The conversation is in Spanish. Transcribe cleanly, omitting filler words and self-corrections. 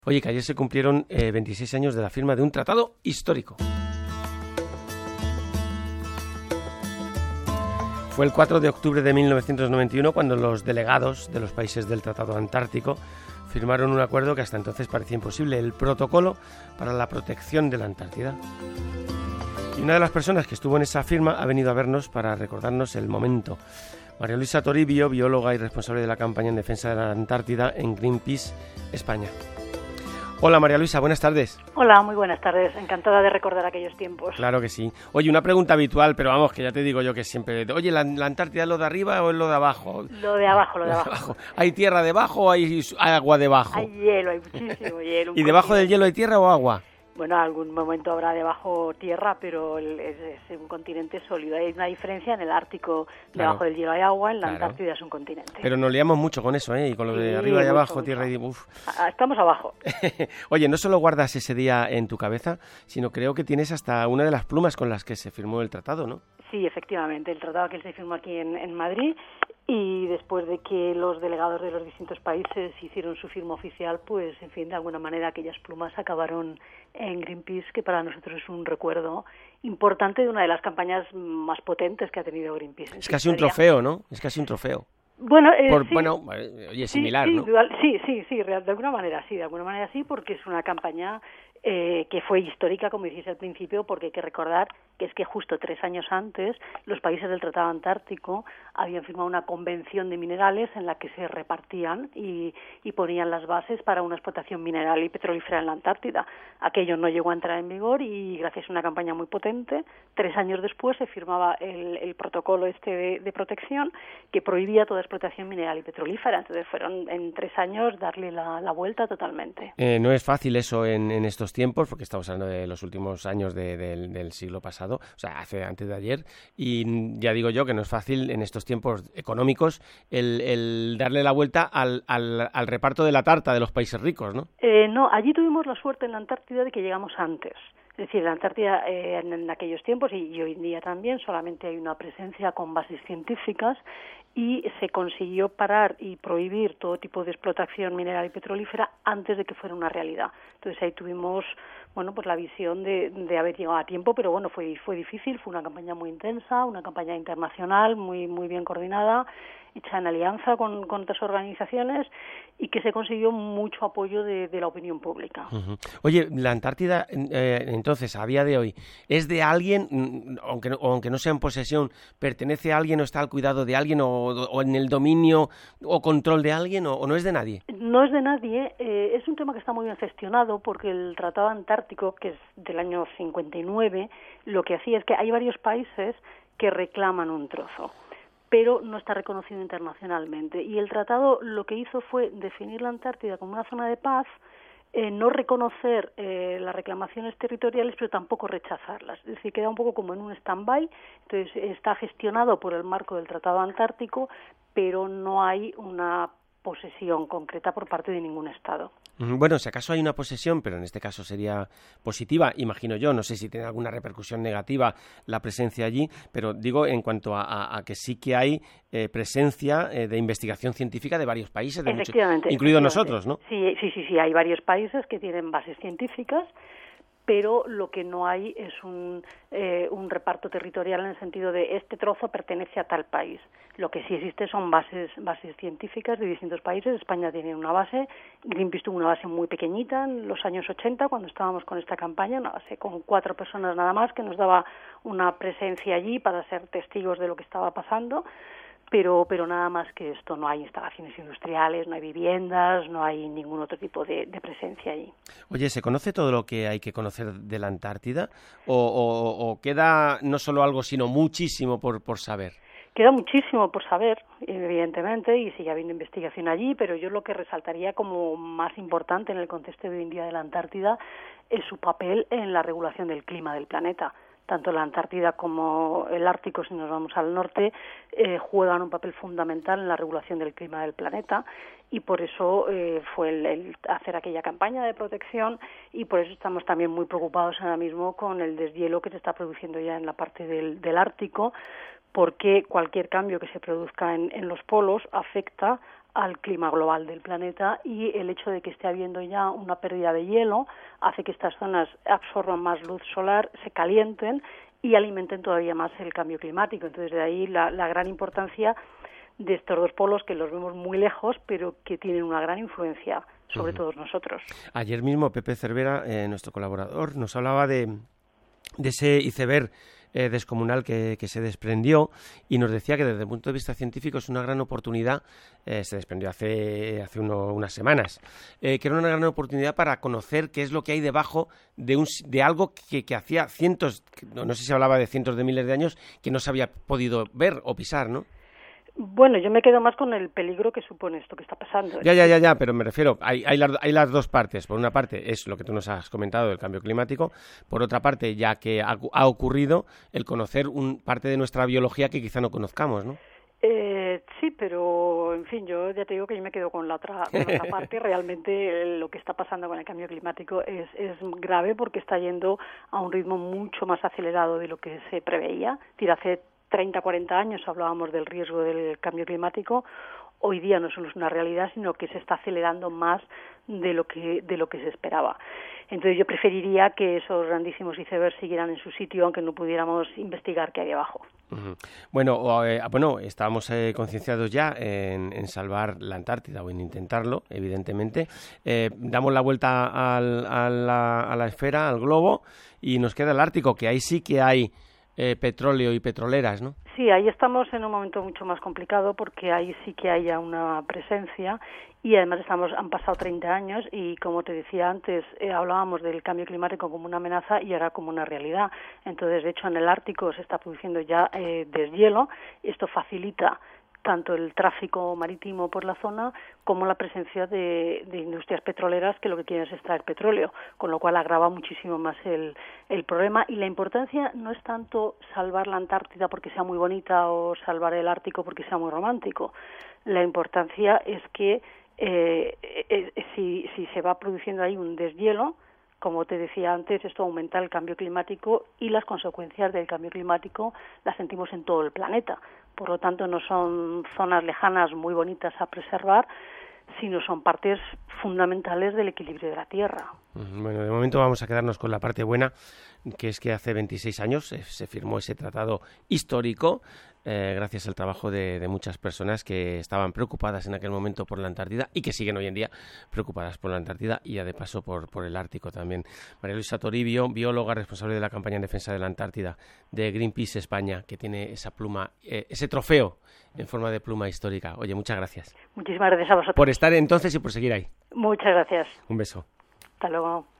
Oye, que ayer se cumplieron 26 años de la firma de un tratado histórico. Fue el 4 de octubre de 1991 cuando los delegados de los países del Tratado Antártico firmaron un acuerdo que hasta entonces parecía imposible, el Protocolo para la Protección de la Antártida. Y una de las personas que estuvo en esa firma ha venido a vernos para recordarnos el momento. María Luisa Toribio, bióloga y responsable de la campaña en defensa de la Antártida en Greenpeace, España. Hola María Luisa, buenas tardes. Hola, muy buenas tardes. Encantada de recordar aquellos tiempos. Claro que sí. Oye, una pregunta habitual, pero vamos, que ya te digo yo que siempre... Oye, ¿la Antártida es lo de arriba o es lo de abajo? Lo de abajo, lo de abajo. ¿Hay tierra debajo o hay agua debajo? Hay hielo, hay muchísimo hielo. ¿Y debajo del hielo hay tierra o agua? Bueno, algún momento habrá debajo tierra, pero es un continente sólido. Hay una diferencia en el Ártico, debajo del hielo hay agua, en la Antártida es un continente. Pero nos liamos mucho con eso, ¿eh? Y con lo de arriba y abajo, mucho. Tierra y... Uf. Estamos abajo. Oye, no solo guardas ese día en tu cabeza, sino creo que tienes hasta una de las plumas con las que se firmó el tratado, ¿no? Sí, efectivamente, el tratado que se firmó aquí en Madrid. Y después de que los delegados de los distintos países hicieron su firma oficial, pues, en fin, de alguna manera aquellas plumas acabaron en Greenpeace, que para nosotros es un recuerdo importante de una de las campañas más potentes que ha tenido Greenpeace. Es casi un trofeo, ¿no? Es casi un trofeo. Bueno, sí. Bueno, oye, similar, sí, ¿no? Sí, de alguna manera sí, porque es una campaña que fue histórica, como decís al principio, porque hay que recordar que es que justo 3 años antes los países del Tratado Antártico habían firmado una convención de minerales en la que se repartían y ponían las bases para una explotación mineral y petrolífera en la Antártida. Aquello no llegó a entrar en vigor y gracias a una campaña muy potente, 3 años después se firmaba el protocolo de protección que prohibía toda explotación mineral y petrolífera. Entonces fueron en 3 años darle la vuelta totalmente. No es fácil eso en estos tiempos, porque estamos hablando de los últimos años del siglo pasado, o sea, antes de ayer, y ya digo yo que no es fácil en estos tiempos económicos el darle la vuelta al reparto de la tarta de los países ricos, ¿no? No, allí tuvimos la suerte en la Antártida de que llegamos antes. Es decir, en la Antártida en aquellos tiempos y hoy en día también solamente hay una presencia con bases científicas y se consiguió parar y prohibir todo tipo de explotación mineral y petrolífera antes de que fuera una realidad. Entonces ahí tuvimos, bueno, pues la visión de haber llegado a tiempo, pero bueno, fue difícil, fue una campaña muy intensa, una campaña internacional muy bien coordinada, hecha en alianza con otras organizaciones y que se consiguió mucho apoyo de la opinión pública. Uh-huh. Oye, la Antártida, entonces, a día de hoy, ¿es de alguien, aunque no sea en posesión, pertenece a alguien o está al cuidado de alguien o en el dominio o control de alguien o no es de nadie? No es de nadie, es un tema que está muy bien gestionado porque el Tratado Antártico, que es del año 59, lo que hacía es que hay varios países que reclaman un trozo, pero no está reconocido internacionalmente. Y el tratado lo que hizo fue definir la Antártida como una zona de paz, no reconocer las reclamaciones territoriales, pero tampoco rechazarlas. Es decir, queda un poco como en un stand-by, entonces está gestionado por el marco del Tratado Antártico, pero no hay una posesión concreta por parte de ningún Estado. Bueno, si acaso hay una posesión, pero en este caso sería positiva, imagino yo, no sé si tiene alguna repercusión negativa la presencia allí, pero digo en cuanto a que sí que hay presencia de investigación científica de varios países, incluidos nosotros, ¿no? Sí, hay varios países que tienen bases científicas, pero lo que no hay es un reparto territorial en el sentido de este trozo pertenece a tal país. Lo que sí existe son bases científicas de distintos países. España tiene una base, Greenpeace tuvo una base muy pequeñita en los años 80 cuando estábamos con esta campaña, una base con 4 personas nada más que nos daba una presencia allí para ser testigos de lo que estaba pasando. Pero nada más que esto, no hay instalaciones industriales, no hay viviendas, no hay ningún otro tipo de presencia allí. Oye, ¿se conoce todo lo que hay que conocer de la Antártida? ¿O queda no solo algo, sino muchísimo por saber? Queda muchísimo por saber, evidentemente, y sigue habiendo investigación allí, pero yo lo que resaltaría como más importante en el contexto de hoy en día de la Antártida es su papel en la regulación del clima del planeta. Tanto la Antártida como el Ártico, si nos vamos al norte, juegan un papel fundamental en la regulación del clima del planeta y por eso fue el hacer aquella campaña de protección y por eso estamos también muy preocupados ahora mismo con el deshielo que se está produciendo ya en la parte del Ártico, porque cualquier cambio que se produzca en los polos afecta al clima global del planeta, y el hecho de que esté habiendo ya una pérdida de hielo hace que estas zonas absorban más luz solar, se calienten y alimenten todavía más el cambio climático. Entonces, de ahí la gran importancia de estos dos polos, que los vemos muy lejos, pero que tienen una gran influencia sobre todos nosotros. Ayer mismo Pepe Cervera, nuestro colaborador, nos hablaba de ese iceberg descomunal que se desprendió, y nos decía que desde el punto de vista científico es una gran oportunidad, se desprendió hace unas semanas, que era una gran oportunidad para conocer qué es lo que hay debajo de algo que hacía cientos, no sé si hablaba de cientos de miles de años, que no se había podido ver o pisar, ¿no? Bueno, yo me quedo más con el peligro que supone esto que está pasando. Ya, pero me refiero, hay las dos partes. Por una parte es lo que tú nos has comentado del cambio climático, por otra parte, ya que ha ocurrido, el conocer parte de nuestra biología que quizá no conozcamos, ¿no? Sí, pero en fin, yo ya te digo que yo me quedo con la otra parte. Realmente lo que está pasando con el cambio climático es grave, porque está yendo a un ritmo mucho más acelerado de lo que se preveía. Hace 30, 40 años hablábamos del riesgo del cambio climático. Hoy día no solo es una realidad, sino que se está acelerando más de lo que se esperaba. Entonces yo preferiría que esos grandísimos icebergs siguieran en su sitio, aunque no pudiéramos investigar qué hay abajo. Uh-huh. Bueno, estábamos concienciados ya en salvar la Antártida, o en intentarlo, evidentemente. Damos la vuelta a la esfera, al globo, y nos queda el Ártico, que ahí sí que hay petróleo y petroleras, ¿no? Sí, ahí estamos en un momento mucho más complicado, porque ahí sí que hay ya una presencia, y además han pasado 30 años y, como te decía antes, hablábamos del cambio climático como una amenaza y ahora como una realidad. Entonces, de hecho, en el Ártico se está produciendo ya deshielo. Esto facilita tanto el tráfico marítimo por la zona como la presencia de industrias petroleras que lo que quieren es extraer petróleo, con lo cual agrava muchísimo más el problema. Y la importancia no es tanto salvar la Antártida porque sea muy bonita o salvar el Ártico porque sea muy romántico. La importancia es que si se va produciendo ahí un deshielo, como te decía antes, esto aumenta el cambio climático, y las consecuencias del cambio climático las sentimos en todo el planeta. Por lo tanto, no son zonas lejanas muy bonitas a preservar, sino son partes fundamentales del equilibrio de la Tierra. Bueno, de momento vamos a quedarnos con la parte buena, que es que hace 26 años se firmó ese tratado histórico, gracias al trabajo de muchas personas que estaban preocupadas en aquel momento por la Antártida y que siguen hoy en día preocupadas por la Antártida y ya de paso por el Ártico también. María Luisa Toribio, bióloga responsable de la campaña en defensa de la Antártida de Greenpeace España, que tiene esa pluma, ese trofeo en forma de pluma histórica. Oye, muchas gracias. Muchísimas gracias a vosotros. Por estar entonces y por seguir ahí. Muchas gracias. Un beso. Hasta luego.